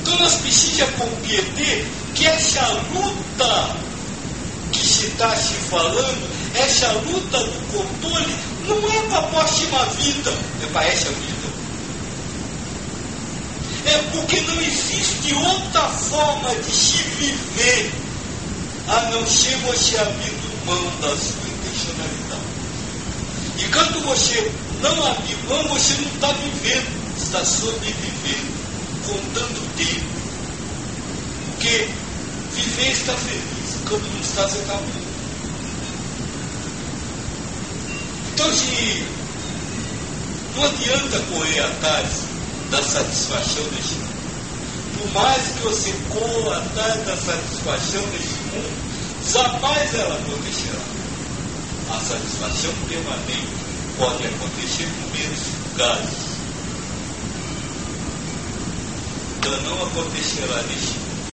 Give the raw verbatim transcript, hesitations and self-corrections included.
Então nós precisamos compreender que essa luta que se está se falando, essa luta do controle, não é para a próxima vida, é para essa vida. É porque não existe outra forma de se viver a não ser você abrindo mão da sua intencionalidade. E quando você não abrir mão, você não está vivendo, está sobrevivendo, contando tempo. Porque viver está feliz, quando não está, você está morto. Então, se não adianta correr atrás da satisfação deste mundo. Por mais que você corra atrás da satisfação deste mundo, jamais ela acontecerá. A satisfação permanente pode acontecer por menos casos. Ela não acontecerá neste mundo.